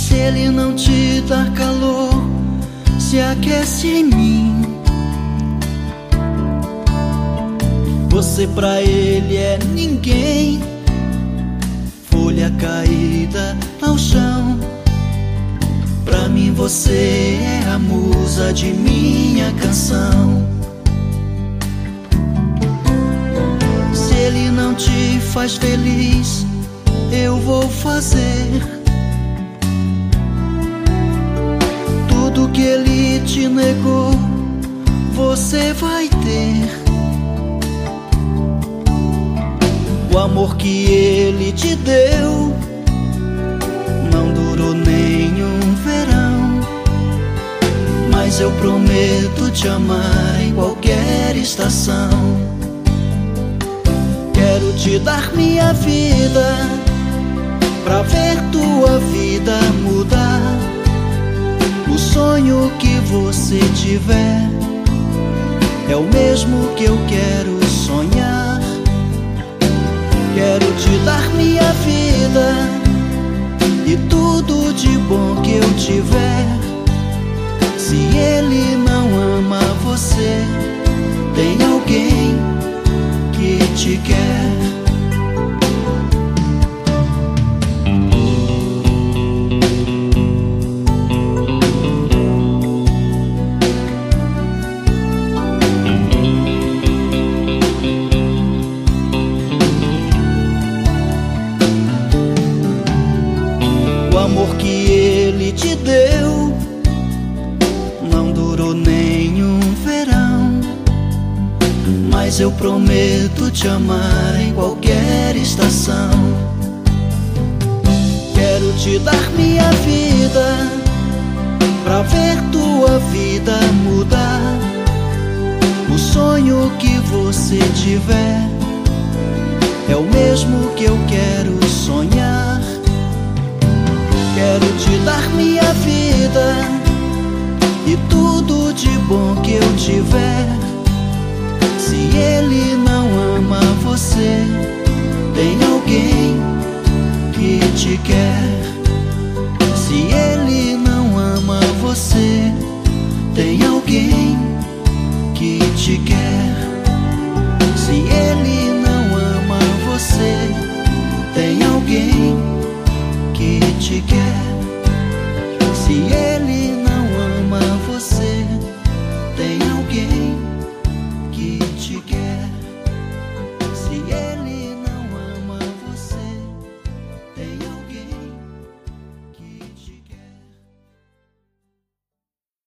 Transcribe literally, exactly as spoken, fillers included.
Se ele não te dá calor, se aquece em mim, você pra ele é ninguém, folha caída ao chão. Pra mim você é a musa de minha canção. Se ele não te faz feliz, eu vou fazer tudo que ele te negou, você vai ter. O amor que ele te deu não durou nenhum verão, mas eu prometo te amar em qualquer estação. Quero te dar minha vida pra ver tua vida mudar. O sonho que você tiver é o mesmo que eu quero sonhar. Quero te dar minha vida e tudo de bom que eu tiver. Se ele não ama você, tem alguém que te quer. O amor que ele te deu não durou nenhum verão, mas eu prometo te amar em qualquer estação. Quero te dar minha vida pra ver tua vida mudar. O sonho que você tiver é o mesmo que eu quero sonhar. Quero te dar minha vida e tudo de bom que eu tiver. Se ele não ama você, tem alguém que te quer. Se ele não ama você, tem alguém que te quer. Se ele não ama você, tem alguém que te quer.